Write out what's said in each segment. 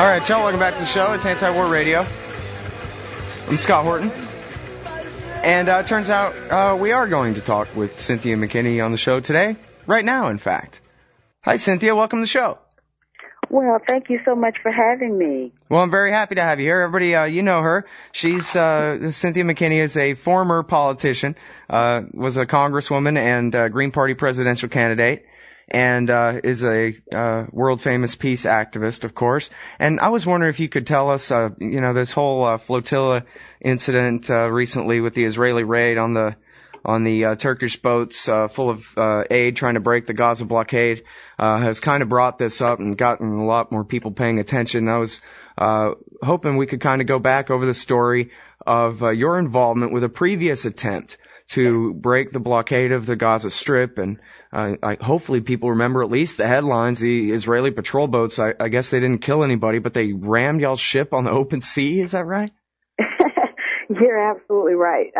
All right, y'all, welcome back to the show. It's Anti-War Radio. I'm Scott Horton. And it turns out we are going to talk with Cynthia McKinney on the show today. Right now, in fact. Hi, Cynthia. Welcome to the show. Well, thank you so much for having me. Well, I'm very happy to have you here. Everybody, you know her. She's Cynthia McKinney is a former politician, was a congresswoman and Green Party presidential candidate, and is a world-famous peace activist, of course. And I was wondering if you could tell us, this whole flotilla incident recently with the Israeli raid on the Turkish boats full of aid trying to break the Gaza blockade has kind of brought this up and gotten a lot more people paying attention. I was hoping we could kind of go back over the story of your involvement with a previous attempt to break the blockade of the Gaza Strip, and hopefully people remember at least the headlines. The Israeli patrol boats, I guess they didn't kill anybody, but they rammed y'all's ship on the open sea. Is that right? You're absolutely right.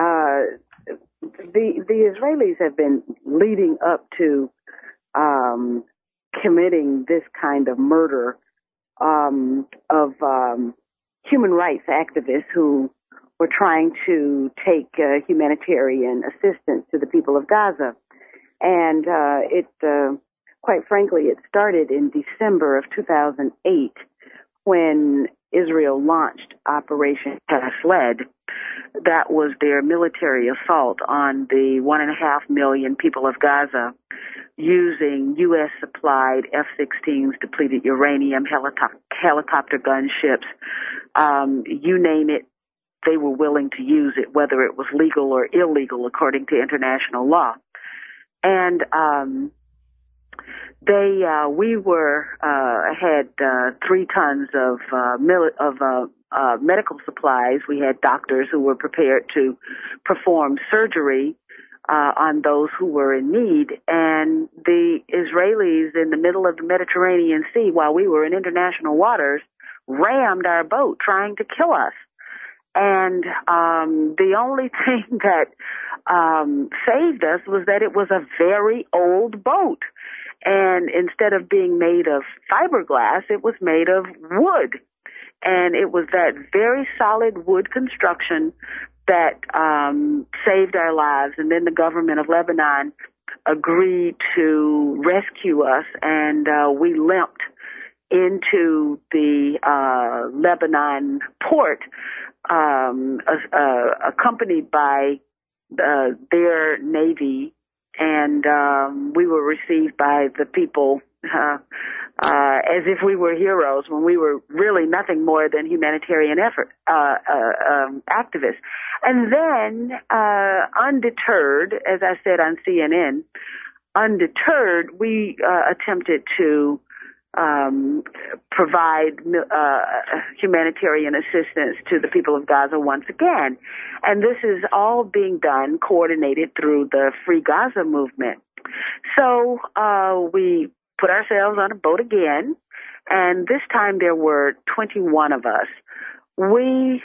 The Israelis have been leading up to committing this kind of murder of human rights activists who were trying to take humanitarian assistance to the people of Gaza. And quite frankly, it started in December of 2008 when Israel launched Operation Cast Lead. That was their military assault on the 1.5 million people of Gaza using U.S.-supplied F-16s, depleted uranium, helicopter gunships, you name it, they were willing to use it, whether it was legal or illegal according to international law. And we had 3 tons of medical supplies. We had doctors who were prepared to perform surgery on those who were in need. And the Israelis in the middle of the Mediterranean Sea, while we were in international waters, rammed our boat trying to kill us. And the only thing that saved us was that it was a very old boat. And instead of being made of fiberglass, it was made of wood. And it was that very solid wood construction that saved our lives. And then the government of Lebanon agreed to rescue us, and we limped into the Lebanon port, accompanied by their Navy, and we were received by the people as if we were heroes when we were really nothing more than humanitarian activists. And then, undeterred, as I said on CNN, undeterred, we attempted to provide humanitarian assistance to the people of Gaza once again. And this is all being done, coordinated through the Free Gaza movement. So we put ourselves on a boat again, and this time there were 21 of us. We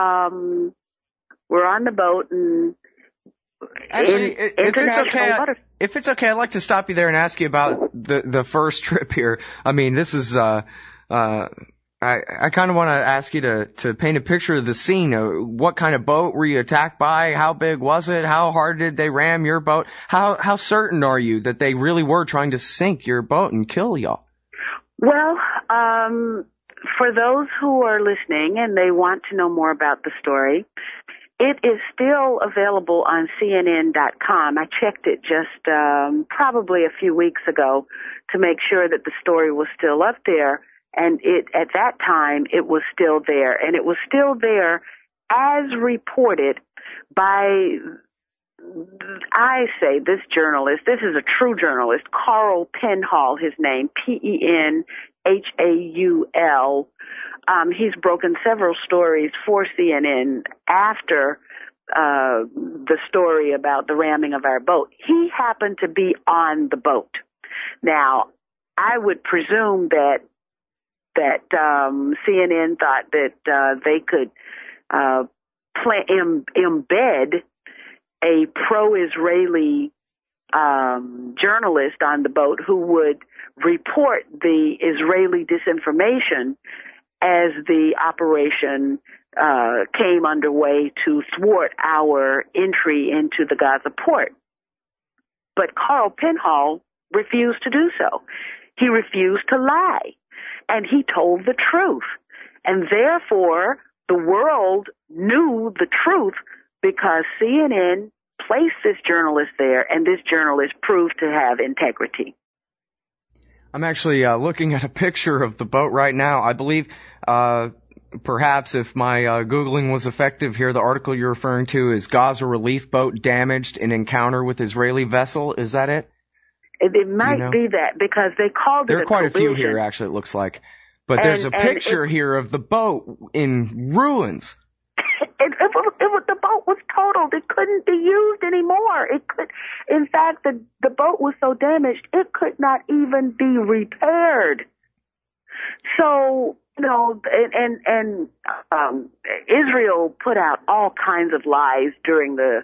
were on the boat, and actually, if it's okay, I'd like to stop you there and ask you about the first trip here. I mean, this is I kind of want to ask you to paint a picture of the scene. What kind of boat were you attacked by? How big was it? How hard did they ram your boat? How certain are you that they really were trying to sink your boat and kill y'all? Well, for those who are listening and they want to know more about the story, it is still available on CNN.com. I checked it just probably a few weeks ago to make sure that the story was still up there. And at that time, it was still there. And it was still there as reported by, I say, this journalist. This is a true journalist, Carl Penhall, his name, Penhaul. He's broken several stories for CNN after the story about the ramming of our boat. He happened to be on the boat. Now, I would presume that CNN thought that they could embed a pro-Israeli journalist on the boat who would report the Israeli disinformation as the operation came underway to thwart our entry into the Gaza port. But Carl Penhall refused to do so. He refused to lie, and he told the truth. And therefore, the world knew the truth because CNN placed this journalist there, and this journalist proved to have integrity. I'm actually looking at a picture of the boat right now. I believe perhaps if my Googling was effective here, the article you're referring to is Gaza relief boat damaged in encounter with Israeli vessel. Is that it? It might be that, because they called it a collision. There are quite a few here, actually, it looks like. But there's a picture here of the boat in ruins. The boat was totaled. It couldn't be used anymore. In fact, the boat was so damaged, it could not even be repaired. So, Israel put out all kinds of lies during the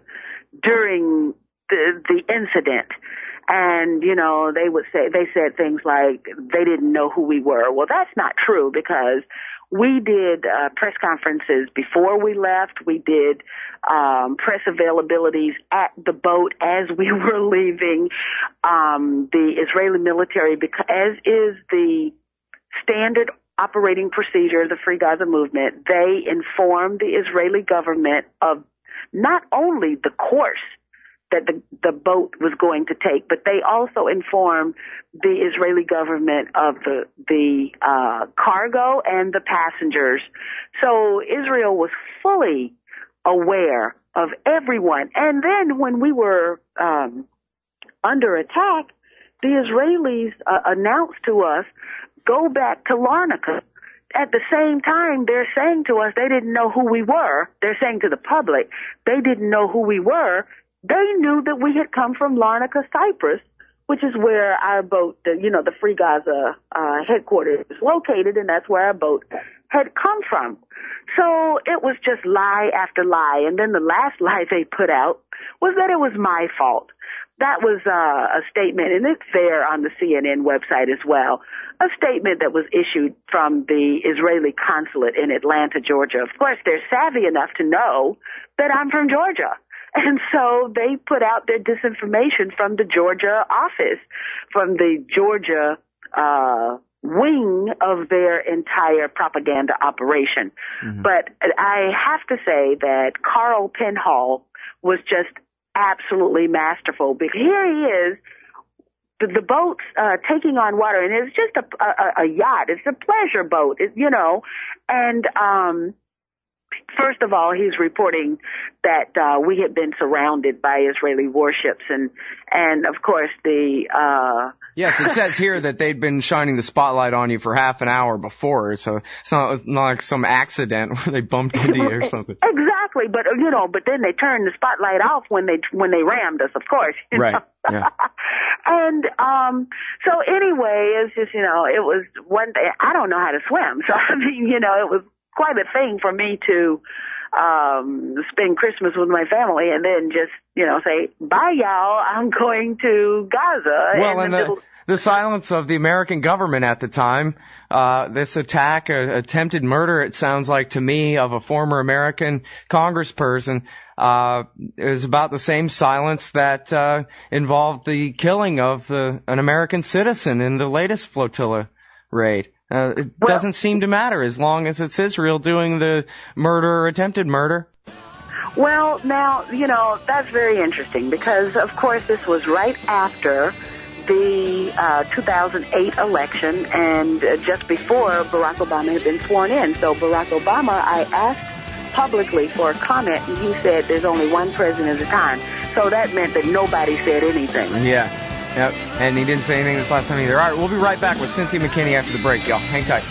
incident. And, they said things like they didn't know who we were. Well, that's not true, because we did press conferences before we left. We did press availabilities at the boat as we were leaving. The Israeli military, as is the standard operating procedure of the Free Gaza Movement, they informed the Israeli government of not only the course that the boat was going to take, but they also informed the Israeli government of the cargo and the passengers. So Israel was fully aware of everyone. And then when we were under attack, the Israelis announced to us, go back to Larnaca. At the same time, they're saying to us they didn't know who we were. They're saying to the public they didn't know who we were. They knew that we had come from Larnaca, Cyprus, which is where our boat, the Free Gaza headquarters is located, and that's where our boat had come from. So it was just lie after lie. And then the last lie they put out was that it was my fault. That was a statement, and it's there on the CNN website as well, a statement that was issued from the Israeli consulate in Atlanta, Georgia. Of course, they're savvy enough to know that I'm from Georgia. And so they put out their disinformation from the Georgia office, from the Georgia wing of their entire propaganda operation. Mm-hmm. But I have to say that Carl Penhall was just absolutely masterful, because here he is, the boat's taking on water, and it's just a yacht. It's a pleasure boat, and first of all, he's reporting that we had been surrounded by Israeli warships, and of course Yes, it says here that they'd been shining the spotlight on you for half an hour before, so it's not like some accident where they bumped into you or something. Exactly, but then they turned the spotlight off when they rammed us, of course. Right. Yeah. And so anyway, it's just it was one day. I don't know how to swim, so I mean it was quite a thing for me to spend Christmas with my family and then just, say, bye, y'all, I'm going to Gaza. Well, and the silence of the American government at the time, this attack, attempted murder, it sounds like to me, of a former American congressperson, is about the same silence that involved the killing of an American citizen in the latest flotilla raid. It doesn't seem to matter as long as it's Israel doing the murder or attempted murder. Well, now, that's very interesting because, of course, this was right after the 2008 election and just before Barack Obama had been sworn in. So Barack Obama, I asked publicly for a comment, and he said there's only one president at a time. So that meant that nobody said anything. Yeah. Yep, and he didn't say anything this last time either. All right, we'll be right back with Cynthia McKinney after the break, y'all. Hang tight.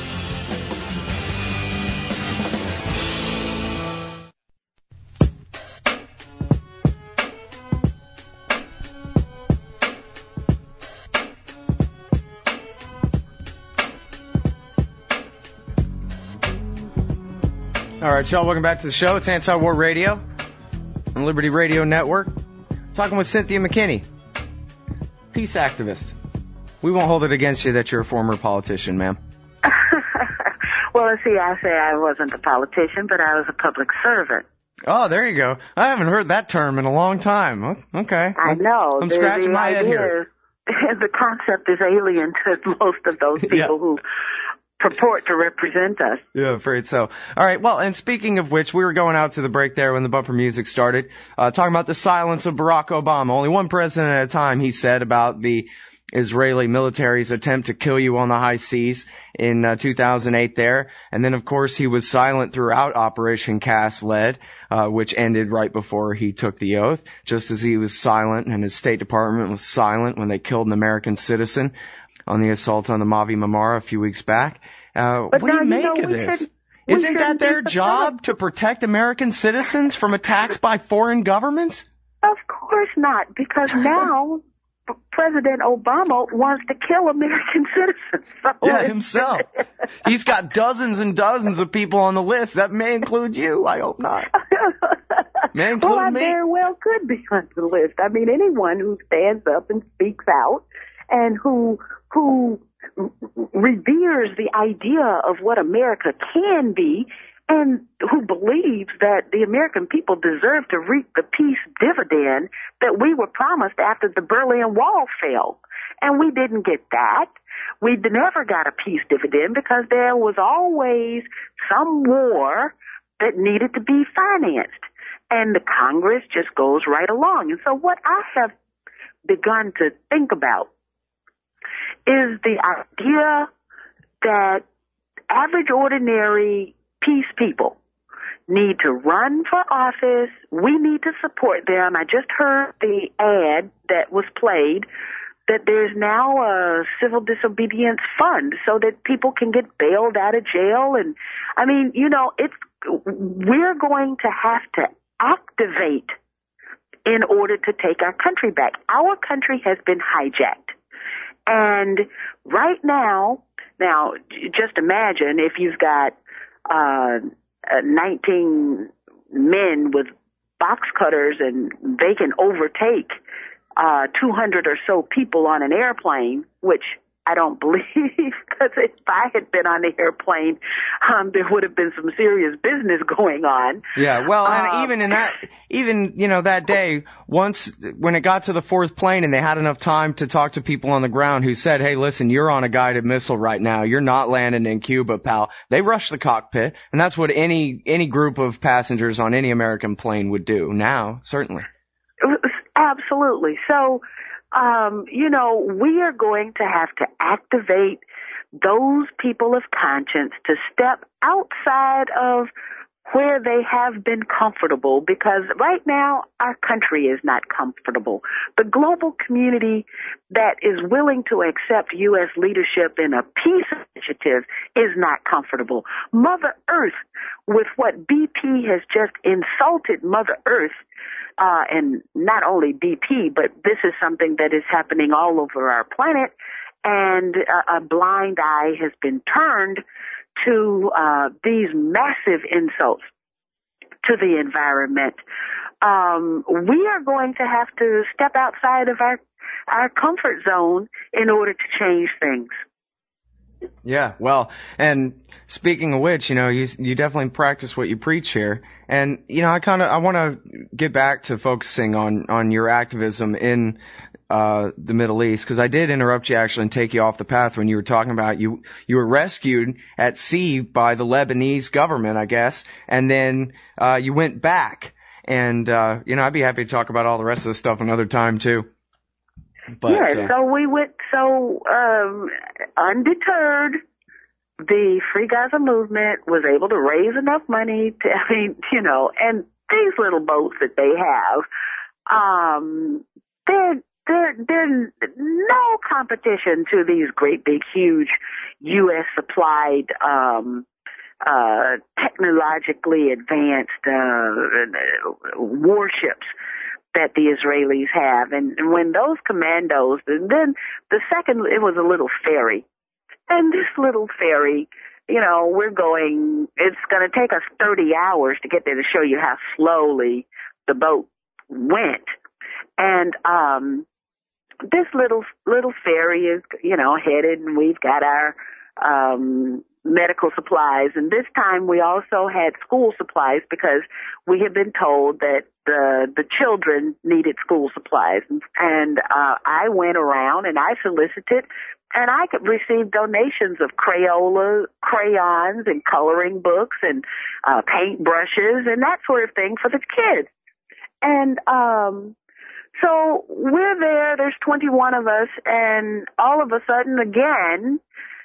All right, y'all, welcome back to the show. It's Anti-War Radio on Liberty Radio Network. Talking with Cynthia McKinney, peace activist. We won't hold it against you that you're a former politician, ma'am. Well, see, I say I wasn't a politician, but I was a public servant. Oh, there you go. I haven't heard that term in a long time. Okay. I know. I'm scratching my head here. The concept is alien to most of those people who purport to represent us. Yeah, afraid so. All right, well, and speaking of which, we were going out to the break there when the bumper music started, talking about the silence of Barack Obama. Only one president at a time, he said, about the Israeli military's attempt to kill you on the high seas in 2008 there. And then, of course, he was silent throughout Operation Cast Lead, which ended right before he took the oath, just as he was silent and his State Department was silent when they killed an American citizen on the assault on the Mavi Marmara a few weeks back. What do you make of this? Isn't that their job to protect American citizens from attacks by foreign governments? Of course not, because now President Obama wants to kill American citizens. So yeah, himself. He's got dozens and dozens of people on the list. That may include you. I hope not. May include I me. very well could be on the list. I mean, anyone who stands up and speaks out and who reveres the idea of what America can be and who believes that the American people deserve to reap the peace dividend that we were promised after the Berlin Wall fell. And we didn't get that. We never got a peace dividend because there was always some war that needed to be financed. And the Congress just goes right along. And so what I have begun to think about is the idea that average, ordinary peace people need to run for office. We need to support them. I just heard the ad that was played that there's now a civil disobedience fund so that people can get bailed out of jail. And I mean, we're going to have to activate in order to take our country back. Our country has been hijacked. And right now, just imagine if you've got 19 men with box cutters and they can overtake 200 or so people on an airplane, which I don't believe, because if I had been on the airplane, there would have been some serious business going on. Yeah, well, and even that day, when it got to the fourth plane and they had enough time to talk to people on the ground who said, hey, listen, you're on a guided missile right now. You're not landing in Cuba, pal. They rushed the cockpit, and that's what any group of passengers on any American plane would do now, certainly. Absolutely. So, we are going to have to activate those people of conscience to step outside of where they have been comfortable, because right now our country is not comfortable. The global community that is willing to accept U.S. leadership in a peace initiative is not comfortable. Mother Earth, with what BP has just insulted Mother Earth, and not only BP, but this is something that is happening all over our planet, and a blind eye has been turned to these massive insults to the environment. We are going to have to step outside of our comfort zone in order to change things. Yeah, well, and speaking of which, you definitely practice what you preach here. And, I want to get back to focusing on your activism in the Middle East, because I did interrupt you actually and take you off the path when you were talking about you were rescued at sea by the Lebanese government, I guess, and then you went back. And, I'd be happy to talk about all the rest of the stuff another time, too. But, so we went, undeterred, the Free Gaza movement was able to raise enough money and these little boats that they have, they're no competition to these great big huge U.S. supplied, technologically advanced, warships that the Israelis have. And when those commandos, and then the second, it was a little ferry. And this little ferry, it's going to take us 30 hours to get there to show you how slowly the boat went. And this little ferry is, headed, and we've got our medical supplies. And this time we also had school supplies because we had been told that the children needed school supplies. And I went around and I solicited, and I could receive donations of Crayola, crayons and coloring books and paint brushes and that sort of thing for the kids. And so we're there's 21 of us, and all of a sudden again,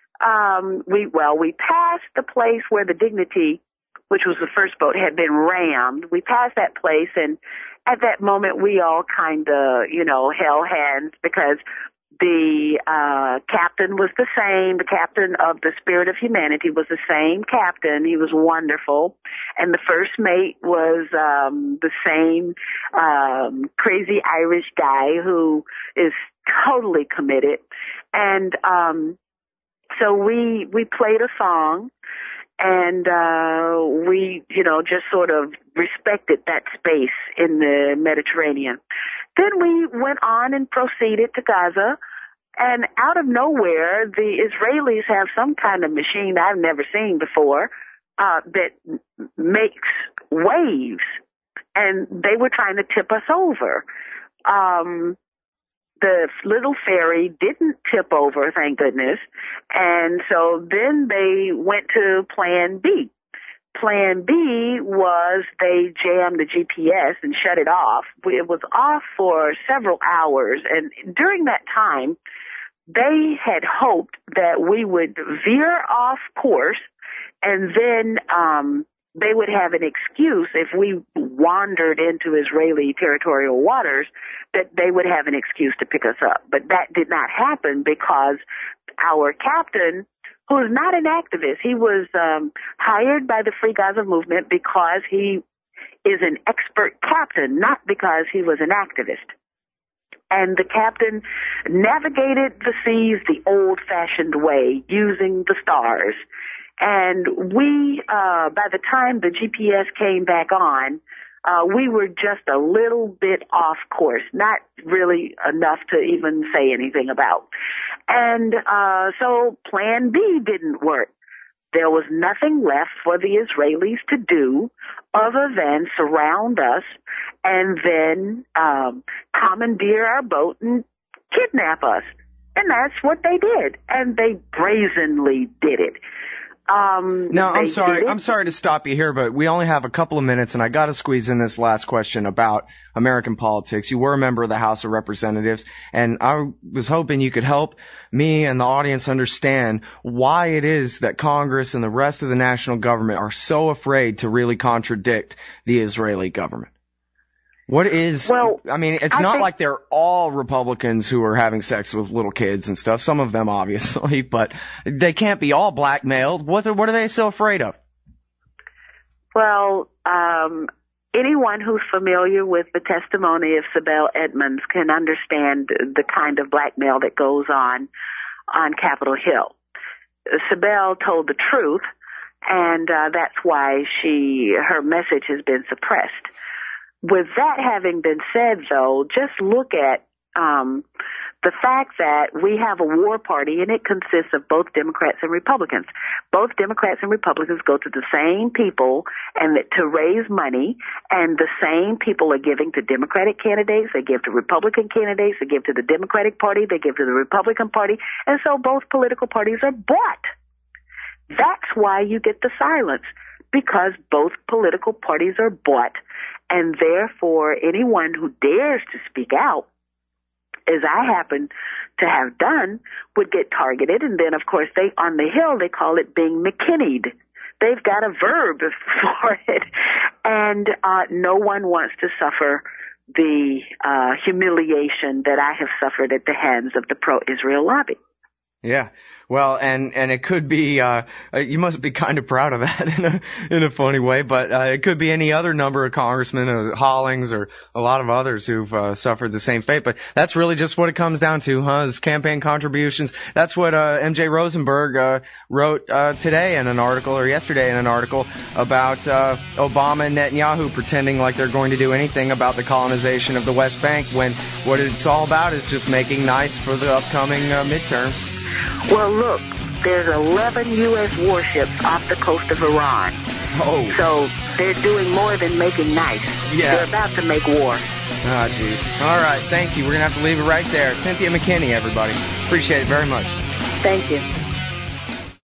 we passed the place where the Dignity, which was the first boat, had been rammed. We passed that place, and at that moment we all kind of, held hands because the captain was the same. The captain of the Spirit of Humanity was the same captain. He was wonderful. And the first mate was the same crazy Irish guy who is totally committed. And so we played a song, and we, just sort of respected that space in the Mediterranean. Then we went on and proceeded to Gaza, and out of nowhere, the Israelis have some kind of machine I've never seen before that makes waves, and they were trying to tip us over. The little ferry didn't tip over, thank goodness, and so then they went to Plan B. Plan B was they jammed the GPS and shut it off. It was off for several hours, and during that time, they had hoped that we would veer off course, and then they would have an excuse if we wandered into Israeli territorial waters, that they would have an excuse to pick us up. But that did not happen because our captain, who is not an activist, he was hired by the Free Gaza Movement because he is an expert captain, not because he was an activist. And the captain navigated the seas the old-fashioned way, using the stars. And we, by the time the GPS came back on, we were just a little bit off course, not really enough to even say anything about. And so Plan B didn't work. There was nothing left for the Israelis to do other than surround us and then commandeer our boat and kidnap us. And that's what they did. And they brazenly did it. Now, I'm sorry to stop you here, but we only have a couple of minutes, and I got to squeeze in this last question about American politics. You were a member of the House of Representatives, and I was hoping you could help me and the audience understand why it is that Congress and the rest of the national government are so afraid to really contradict the Israeli government. What is, it's not like they're all Republicans who are having sex with little kids and stuff. Some of them, obviously, but they can't be all blackmailed. What are they so afraid of? Well, anyone who's familiar with the testimony of Sibel Edmonds can understand the kind of blackmail that goes on Capitol Hill. Sibel told the truth, and that's why her message has been suppressed. With that having been said, though, just look at the fact that we have a war party, and it consists of both Democrats and Republicans. Both Democrats and Republicans go to the same people and to raise money, and the same people are giving to Democratic candidates, they give to Republican candidates, they give to the Democratic Party, they give to the Republican Party, and so both political parties are bought. That's why you get the silence, because both political parties are bought. And therefore, anyone who dares to speak out, as I happen to have done, would get targeted. And then, of course, on the Hill, they call it being McKinneyed. They've got a verb for it. And no one wants to suffer the humiliation that I have suffered at the hands of the pro-Israel lobby. Yeah. Well, and it could be, you must be kind of proud of that in a funny way, but, it could be any other number of congressmen or Hollings or a lot of others who've, suffered the same fate. But that's really just what it comes down to, is campaign contributions. That's what, MJ Rosenberg, wrote, today in an article, or yesterday in an article about, Obama and Netanyahu pretending like they're going to do anything about the colonization of the West Bank when what it's all about is just making nice for the upcoming, midterms. Well, look, there's 11 U.S. warships off the coast of Iran. Oh. So they're doing more than making nice. Yeah. They're about to make war. Oh, jeez. All right, thank you. We're going to have to leave it right there. Cynthia McKinney, everybody. Appreciate it very much. Thank you.